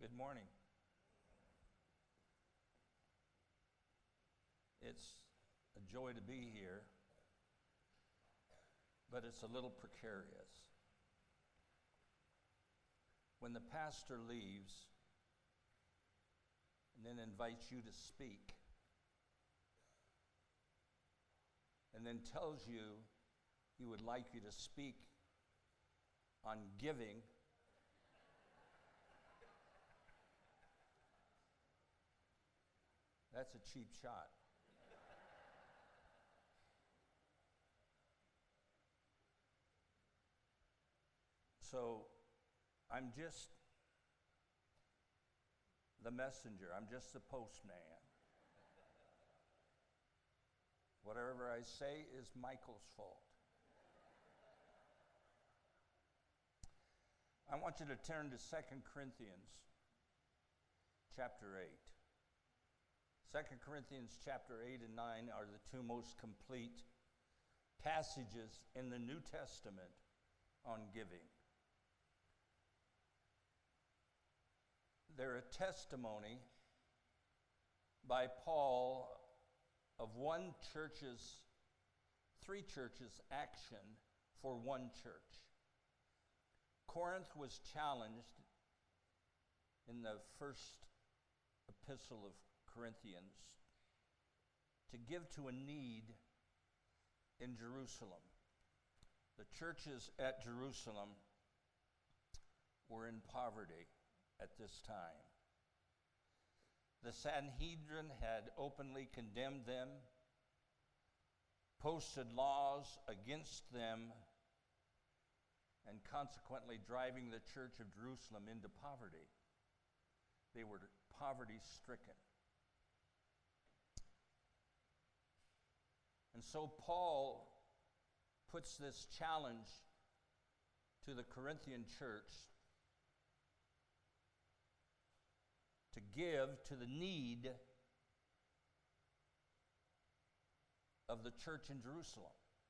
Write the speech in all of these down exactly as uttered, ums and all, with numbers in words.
Good morning. It's a joy to be here, but it's a little precarious. When the pastor leaves and then invites you to speak, and then tells you he would like you to speak on giving, that's a cheap shot. So I'm just the messenger. I'm just the postman. Whatever I say is Michael's fault. I want you to turn to Second Corinthians chapter eight. Second Corinthians chapter eight and nine are the two most complete passages in the New Testament on giving. They're a testimony by Paul of one church's, three churches' action for one church. Corinth was challenged in the first epistle of Corinthians to give to a need in Jerusalem. The churches at Jerusalem were in poverty at this time. The Sanhedrin had openly condemned them, posted laws against them, and consequently driving the church of Jerusalem into poverty. They were poverty-stricken. And so Paul puts this challenge to the Corinthian church to give to the need of the church in Jerusalem.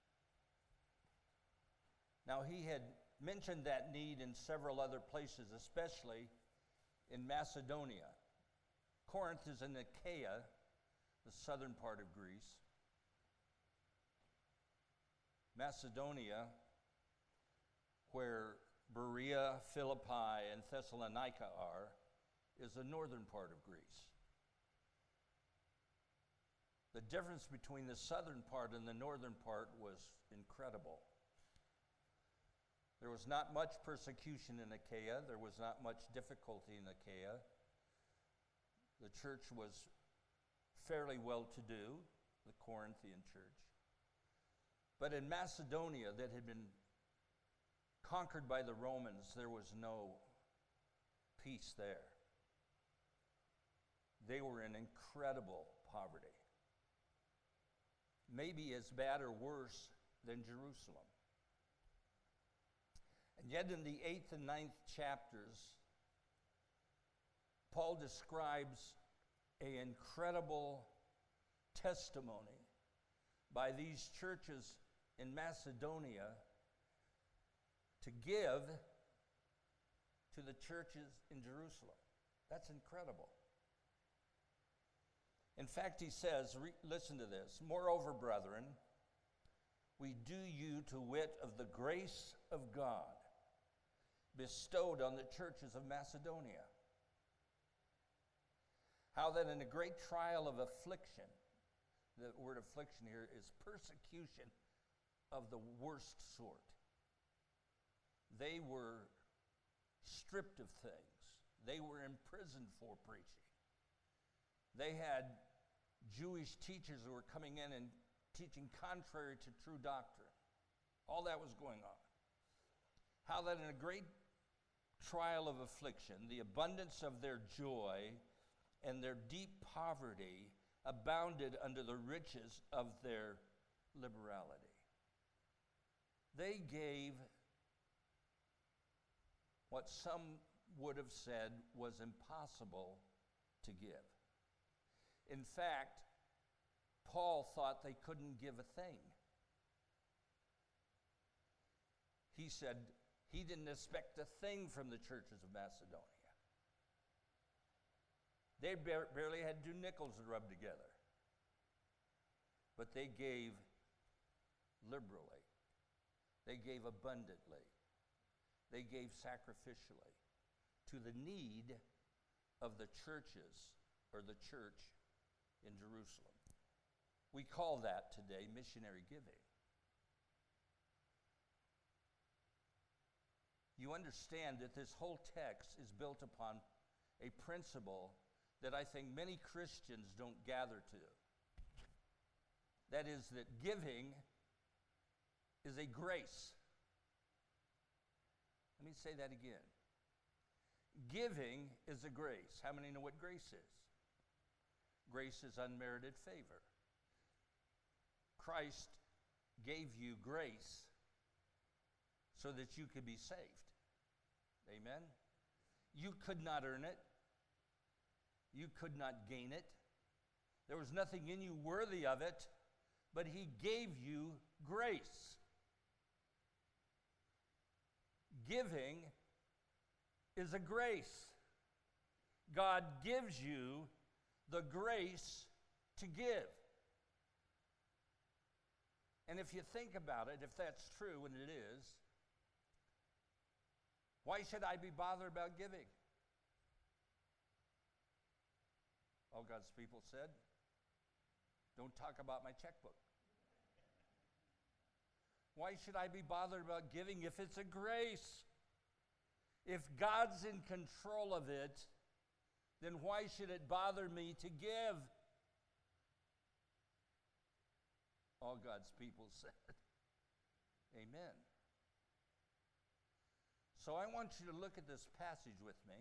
Now, he had mentioned that need in several other places, especially in Macedonia. Corinth is in Achaia, the southern part of Greece. Macedonia, where Berea, Philippi, and Thessalonica are, is the northern part of Greece. The difference between the southern part and the northern part was incredible. There was not much persecution in Achaia. There was not much difficulty in Achaia. The church was fairly well-to-do, the Corinthian church. But in Macedonia, that had been conquered by the Romans, there was no peace there. They were in incredible poverty. Maybe as bad or worse than Jerusalem. And yet in the eighth and ninth chapters, Paul describes an incredible testimony by these churches in Macedonia to give to the churches in Jerusalem. That's incredible. In fact, he says, re- listen to this, "Moreover, brethren, we do you to wit of the grace of God bestowed on the churches of Macedonia, how that in a great trial of affliction," the word affliction here is persecution of the worst sort. They were stripped of things. They were imprisoned for preaching. They had Jewish teachers who were coming in and teaching contrary to true doctrine. All that was going on. How that in a great trial of affliction, the abundance of their joy and their deep poverty abounded under the riches of their liberality. They gave what some would have said was impossible to give. In fact, Paul thought they couldn't give a thing. He said he didn't expect a thing from the churches of Macedonia. They bar- barely had two nickels to rub together. But they gave liberally. They gave abundantly. They gave sacrificially to the need of the churches or the church in Jerusalem. We call that today missionary giving. You understand that this whole text is built upon a principle that I think many Christians don't gather to. That is, that giving is a grace. Let me say that again. Giving is a grace. How many know what grace is? Grace is unmerited favor. Christ gave you grace so that you could be saved. Amen? You could not earn it. You could not gain it. There was nothing in you worthy of it, but he gave you grace. Giving is a grace. God gives you the grace to give. And if you think about it, if that's true, and it is, why should I be bothered about giving? All God's people said, don't talk about my checkbook. Why should I be bothered about giving if it's a grace? If God's in control of it, then why should it bother me to give? All God's people said, amen. So I want you to look at this passage with me.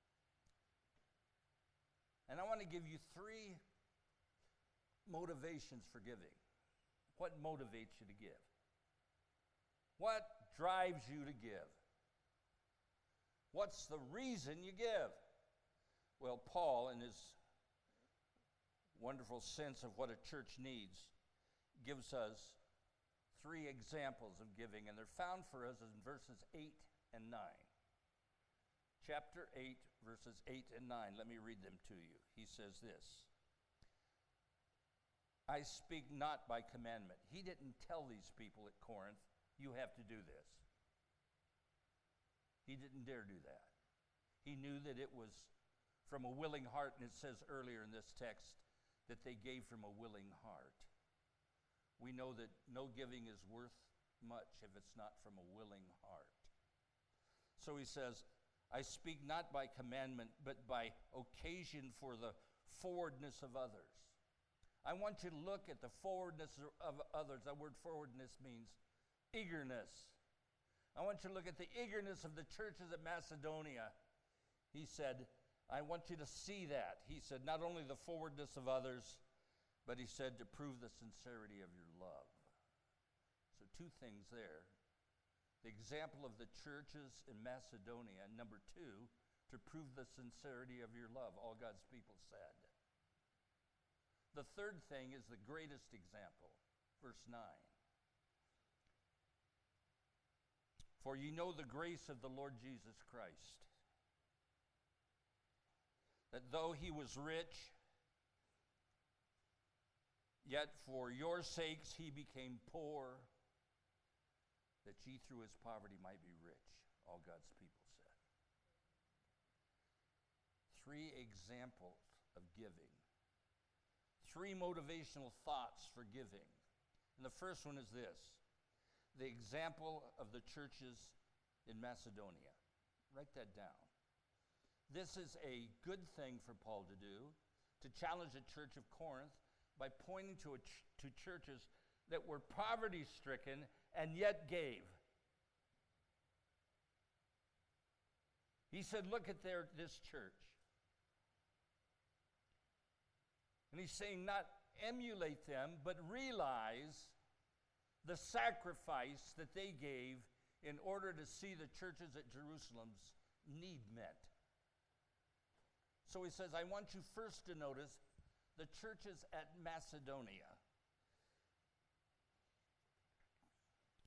And I want to give you three motivations for giving. What motivates you to give? What drives you to give? What's the reason you give? Well, Paul, in his wonderful sense of what a church needs, gives us three examples of giving, and they're found for us in verses eight and nine. Chapter eight, verses eight and nine. Let me read them to you. He says this, I speak not by commandment. He didn't tell these people at Corinth, you have to do this. He didn't dare do that. He knew that it was from a willing heart, and it says earlier in this text that they gave from a willing heart. We know that no giving is worth much if it's not from a willing heart. So he says, I speak not by commandment, but by occasion for the forwardness of others. I want you to look at the forwardness of others. That word forwardness means eagerness. I want you to look at the eagerness of the churches at Macedonia. He said, I want you to see that. He said, not only the forwardness of others, but he said to prove the sincerity of your love. So two things there. The example of the churches in Macedonia. Number two, to prove the sincerity of your love, all God's people said. The third thing is the greatest example. Verse nine. For ye know the grace of the Lord Jesus Christ, that though he was rich, yet for your sakes he became poor, that ye through his poverty might be rich, all God's people said. Three examples of giving. Three motivational thoughts for giving. And the first one is this. The example of the churches in Macedonia. Write that down. This is a good thing for Paul to do, to challenge the church of Corinth by pointing to, a ch- to churches that were poverty-stricken and yet gave. He said, look at their, this church. And he's saying not emulate them, but realize the sacrifice that they gave in order to see the churches at Jerusalem's need met. So he says, I want you first to notice the churches at Macedonia.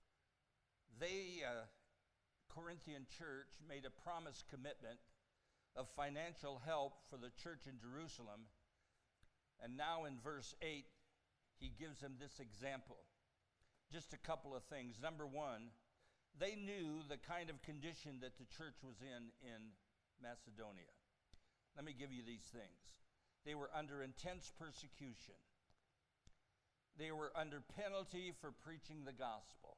They, uh, Corinthian church, made a promise commitment of financial help for the church in Jerusalem. And now in verse eight, he gives them this example. Just a couple of things. Number one, they knew the kind of condition that the church was in in Macedonia. Let me give you these things. They were under intense persecution. They were under penalty for preaching the gospel.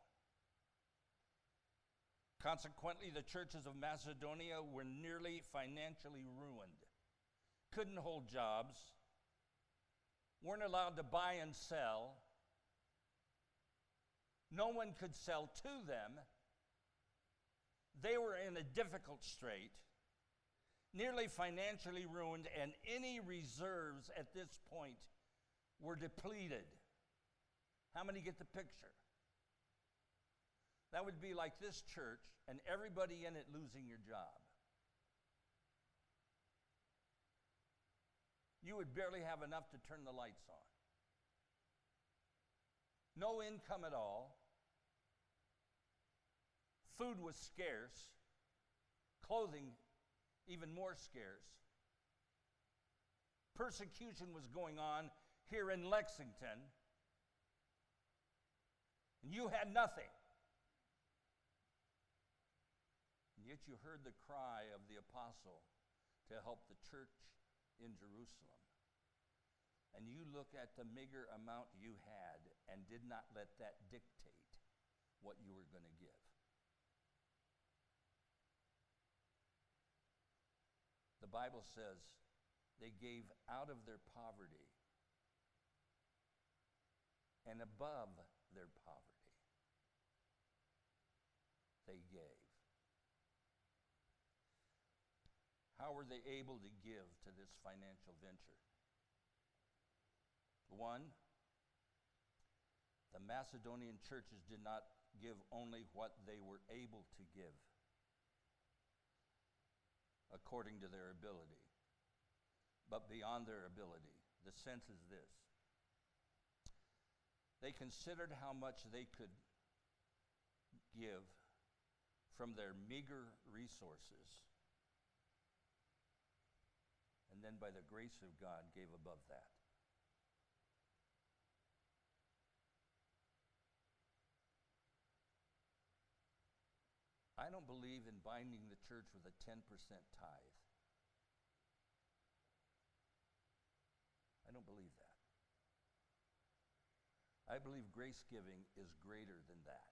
Consequently, the churches of Macedonia were nearly financially ruined. Couldn't hold jobs. Weren't allowed to buy and sell. No one could sell to them. They were in a difficult strait, nearly financially ruined, and any reserves at this point were depleted. How many get the picture? That would be like this church and everybody in it losing your job. You would barely have enough to turn the lights on. No income at all. Food was scarce. Clothing even more scarce. Persecution was going on here in Lexington. And you had nothing. And yet you heard the cry of the apostle to help the church in Jerusalem. And you look at the meager amount you had and did not let that dictate what you were going to give. The Bible says they gave out of their poverty and above their poverty. They gave. How were they able to give to this financial venture? One, the Macedonian churches did not give only what they were able to give according to their ability, but beyond their ability. The sense is this. They considered how much they could give from their meager resources, and then by the grace of God gave above that. I don't believe in binding the church with a ten percent tithe. I don't believe that. I believe grace giving is greater than that.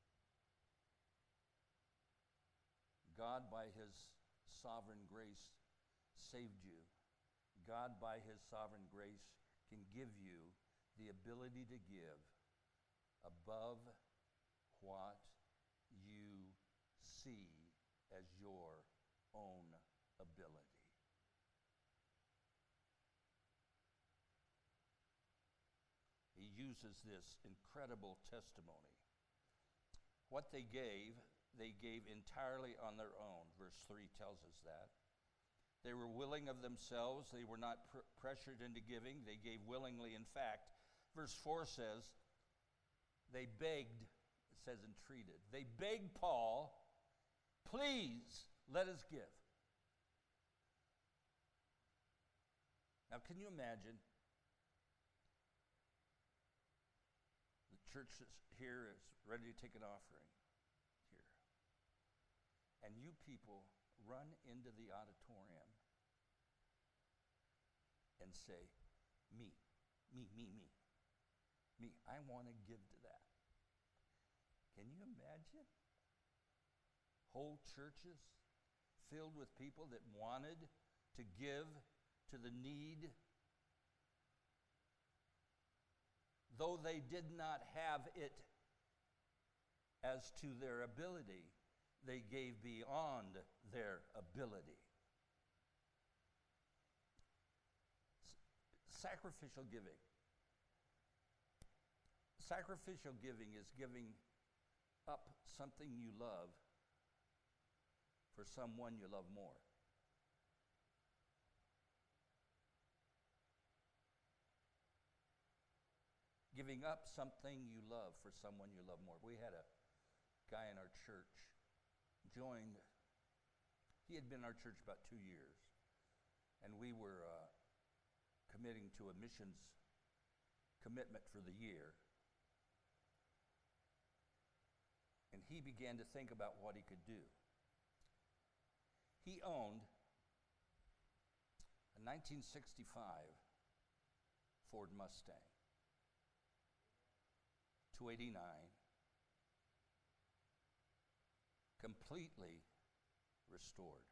God, by his sovereign grace, saved you. God, by his sovereign grace, can give you the ability to give above what you see as your own ability. He uses this incredible testimony. What they gave, they gave entirely on their own. Verse three tells us that. They were willing of themselves. They were not pr- pressured into giving. They gave willingly. In fact, verse four says, they begged, it says entreated. They begged Paul, please let us give. Now, can you imagine? The church is here is ready to take an offering here. And you people run into the auditorium and say, me, me, me, me, me, I want to give to that. Can you imagine? Whole churches filled with people that wanted to give to the need, though they did not have it as to their ability, they gave beyond their ability. S- sacrificial giving. Sacrificial giving is giving up something you love for someone you love more. Giving up something you love for someone you love more. We had a guy in our church joined He had been in our church about two years, and we were uh, committing to a missions commitment for the year. And he began to think about what he could do. He owned a nineteen sixty-five Ford Mustang, two eighty-nine, completely restored.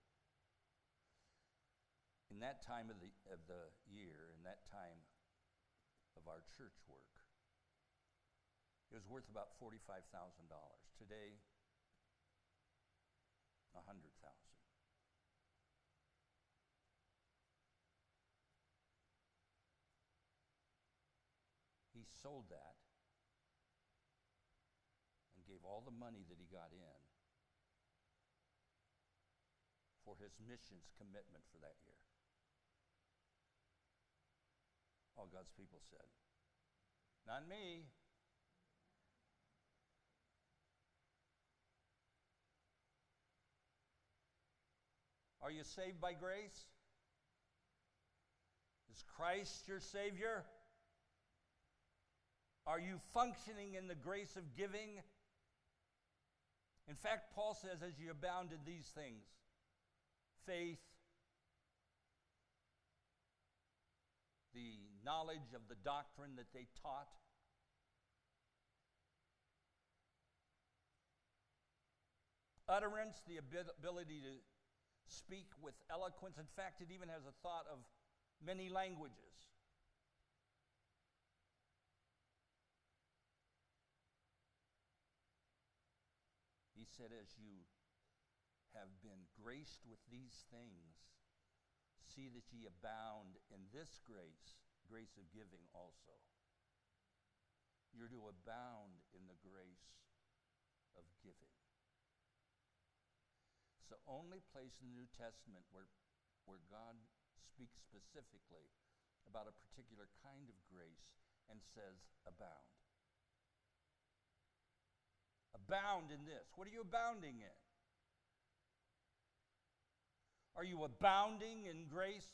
In that time of the of the year, in that time of our church work, it was worth about forty-five thousand dollars. Today, one hundred thousand dollars. He sold that and gave all the money that he got in for his missions commitment for that year. All God's people said, "Not me." Are you saved by grace? Is Christ your Savior? Are you functioning in the grace of giving? In fact, Paul says, as you abound in these things, faith, the knowledge of the doctrine that they taught, utterance, the ability to speak with eloquence. In fact, it even has a thought of many languages. He said, as you have been graced with these things, see that ye abound in this grace, grace of giving also. You're to abound in the grace of giving. It's the only place in the New Testament where, where God speaks specifically about a particular kind of grace and says, abound. Abound in this. What are you abounding in? Are you abounding in grace?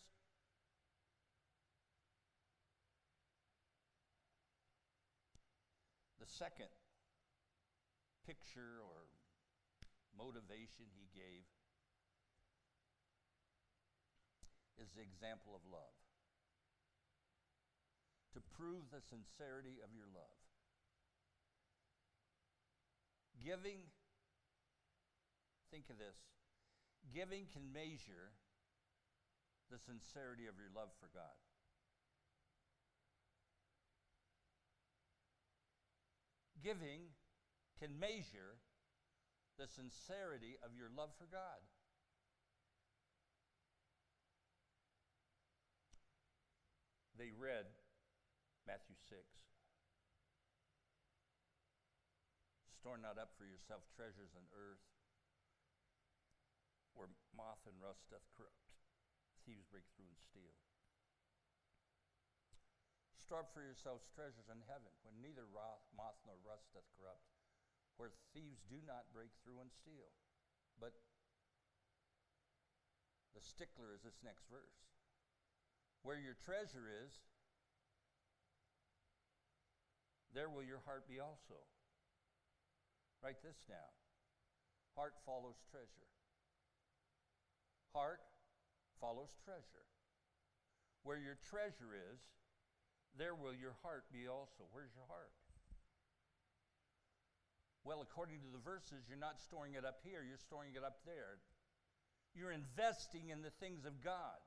The second picture or motivation he gave is the example of love. To prove the sincerity of your love. Giving, think of this, giving can measure the sincerity of your love for God. Giving can measure the sincerity of your love for God. They read Matthew six. Store not up for yourself treasures on earth, where moth and rust doth corrupt, thieves break through and steal. Store up for yourselves treasures in heaven, when neither moth nor rust doth corrupt, where thieves do not break through and steal. But the stickler is this next verse. Where your treasure is, there will your heart be also. Write this down. Heart follows treasure. Heart follows treasure. Where your treasure is, there will your heart be also. Where's your heart? Well, according to the verses, you're not storing it up here, you're storing it up there. You're investing in the things of God.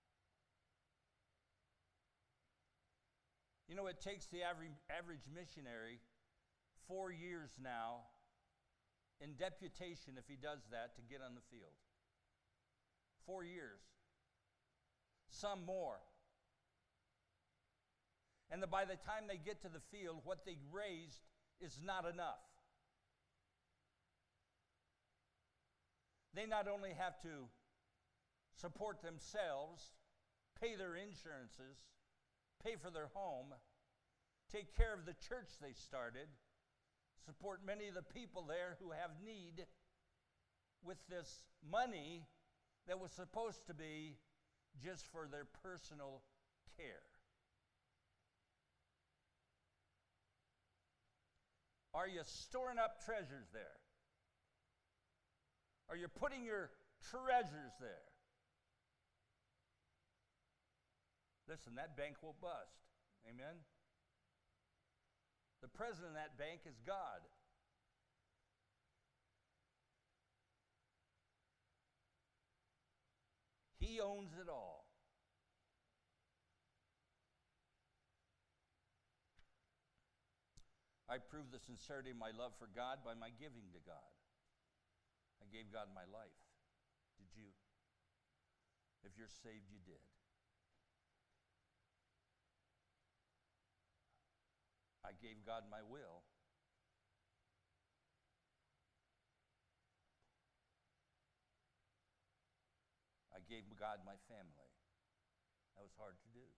You know, it takes the average, average missionary four years now in deputation, if he does that, to get on the field. Four years. Some more. And the, by the time they get to the field, what they raised is not enough. They not only have to support themselves, pay their insurances, pay for their home, take care of the church they started, support many of the people there who have need with this money, that was supposed to be just for their personal care? Are you storing up treasures there? Are you putting your treasures there? Listen, that bank will bust. Amen? The president of that bank is God. He owns it all. I proved the sincerity of my love for God by my giving to God. I gave God my life. Did you? If you're saved, you did. I gave God my will. I gave God my family. That was hard to do.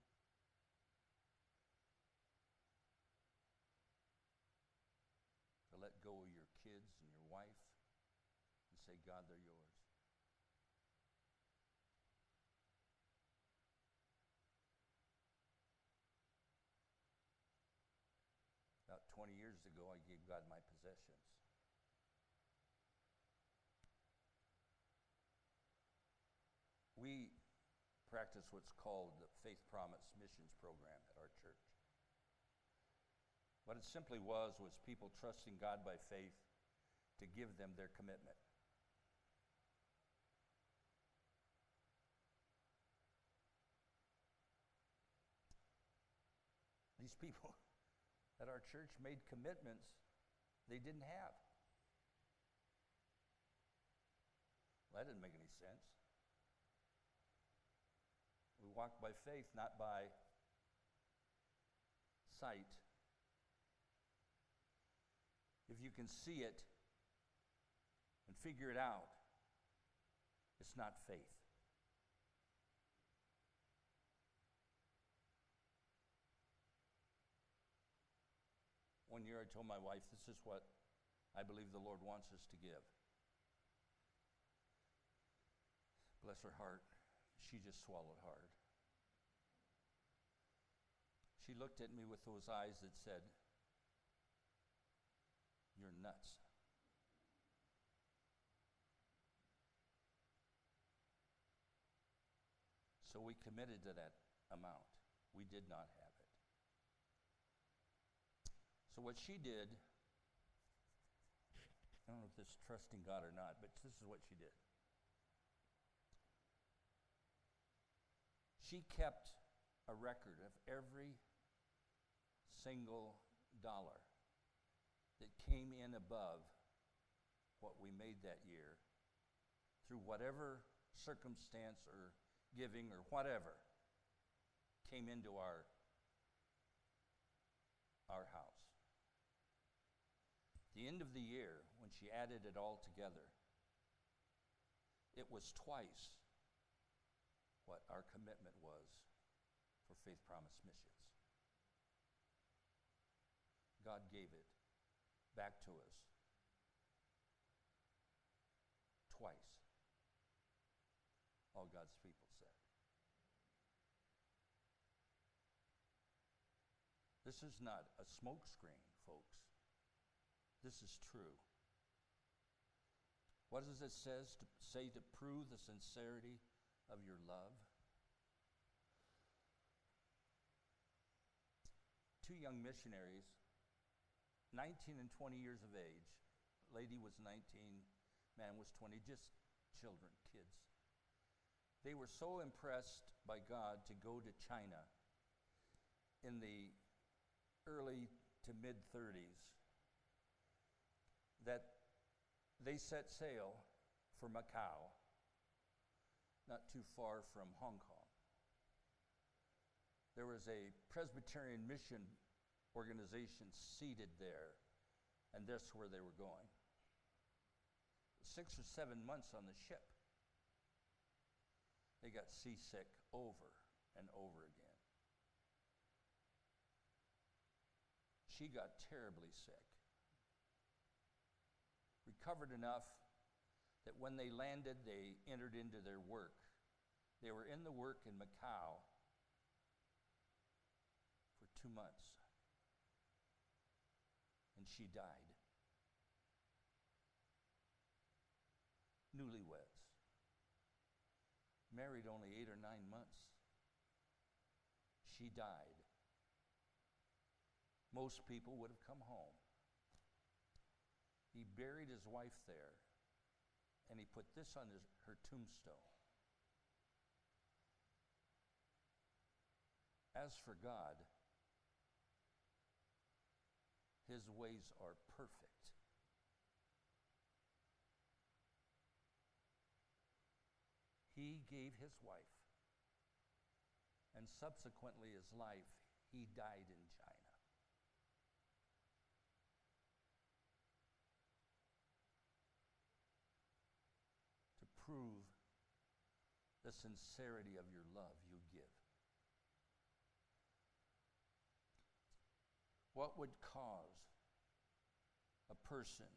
To let go of your kids and your wife and say, God, they're yours. About twenty years ago, I gave God my possessions. We practice what's called the Faith Promise Missions Program at our church. What it simply was was people trusting God by faith to give them their commitment. These people at our church made commitments they didn't have. Well, that didn't make any sense. We walk by faith, not by sight. If you can see it and figure it out, it's not faith. One year I told my wife, this is what I believe the Lord wants us to give. Bless her heart, she just swallowed hard. She looked at me with those eyes that said, you're nuts. So we committed to that amount. We did not have it. So what she did, I don't know if this is trusting God or not, but this is what she did. She kept a record of every single dollar that came in above what we made that year through whatever circumstance or giving or whatever came into our, our house. At the end of the year, when she added it all together, it was twice what our commitment was for Faith Promise Missions. God gave it back to us twice. All God's people said. This is not a smokescreen, folks. This is true. What does it says to say to prove the sincerity of your love? Two young missionaries, nineteen and twenty years of age. Lady was nineteen, man was twenty, just children, kids. They were so impressed by God to go to China in the early to mid thirties that they set sail for Macau, not too far from Hong Kong. There was a Presbyterian mission organization seated there, and that's where they were going. Six or seven months on the ship, they got seasick over and over again. She got terribly sick. Recovered enough that when they landed, they entered into their work. They were in the work in Macau for two months. And she died. Newlyweds. Married only eight or nine months. She died. Most people would have come home. He buried his wife there, and he put this on his, her tombstone. As for God, his ways are perfect. He gave his wife, and subsequently his life, he died in China. To prove the sincerity of your love you give. What would cause a person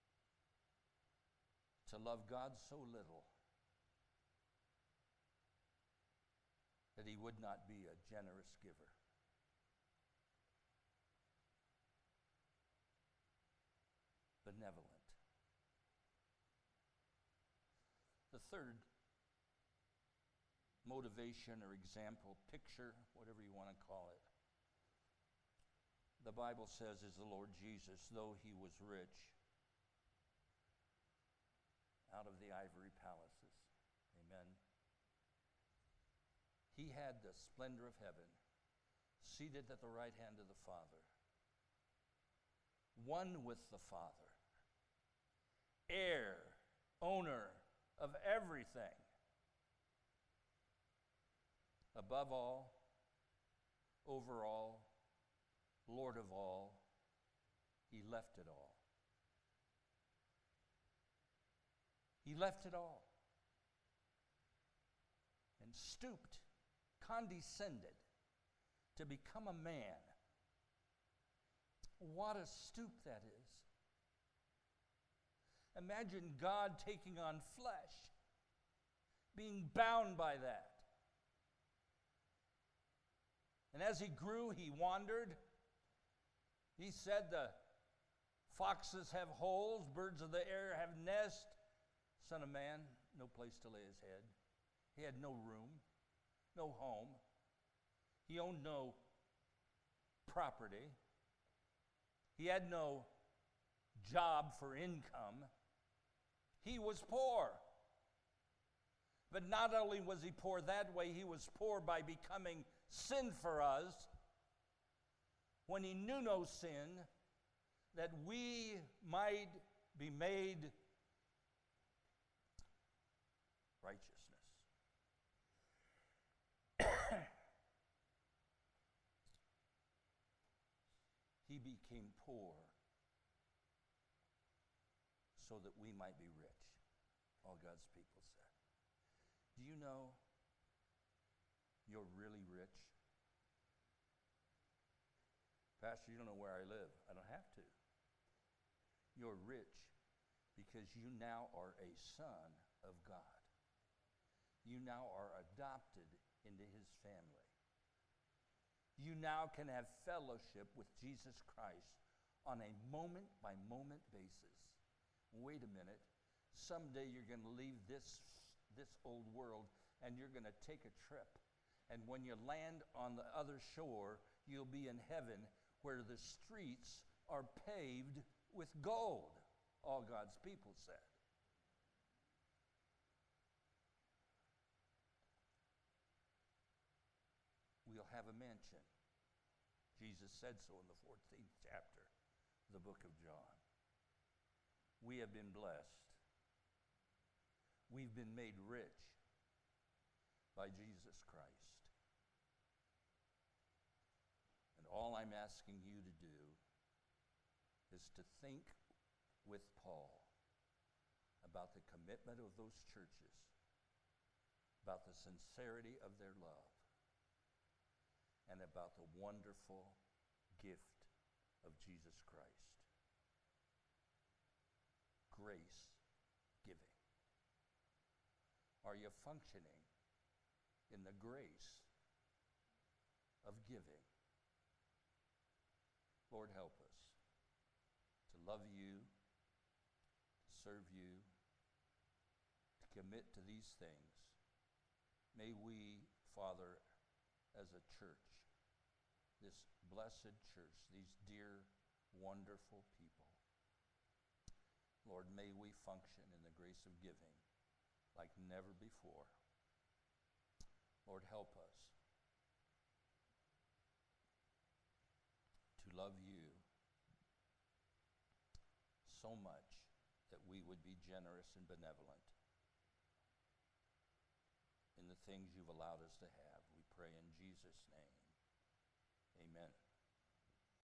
to love God so little that he would not be a generous giver? Benevolent. The third motivation or example, picture, whatever you want to call it, the Bible says is the Lord Jesus, though he was rich, out of the ivory palaces. Amen. He had the splendor of heaven, seated at the right hand of the Father, one with the Father, heir, owner of everything. Above all, over all, Lord of all, he left it all. He left it all and stooped, condescended to become a man. What a stoop that is. Imagine God taking on flesh, being bound by that. And as he grew, he wandered. He said the foxes have holes, birds of the air have nests. Son of man, no place to lay his head. He had no room, no home. He owned no property. He had no job for income. He was poor. But not only was he poor that way, he was poor by becoming sin for us when he knew no sin, that we might be made righteousness. He became poor so that we might be rich, all God's people said. Do you know you're really rich? Pastor, you don't know where I live. I don't have to. You're rich because you now are a son of God. You now are adopted into his family. You now can have fellowship with Jesus Christ on a moment-by-moment basis. Wait a minute. Someday you're going to leave this, this old world and you're going to take a trip. And when you land on the other shore, you'll be in heaven where the streets are paved with gold, all God's people said. We'll have a mansion. Jesus said so in the fourteenth chapter of the book of John. We have been blessed. We've been made rich by Jesus Christ. And all I'm asking you to do is to think with Paul about the commitment of those churches, about the sincerity of their love, and about the wonderful gift of Jesus Christ. Grace giving. Are you functioning in the grace of giving? Lord, help us to love you, to serve you, to commit to these things. May we, Father, as a church, this blessed church, these dear, wonderful people, Lord, may we function in the grace of giving like never before. Lord, help us to love you so much that we would be generous and benevolent in the things you've allowed us to have. We pray in Jesus' name. Amen.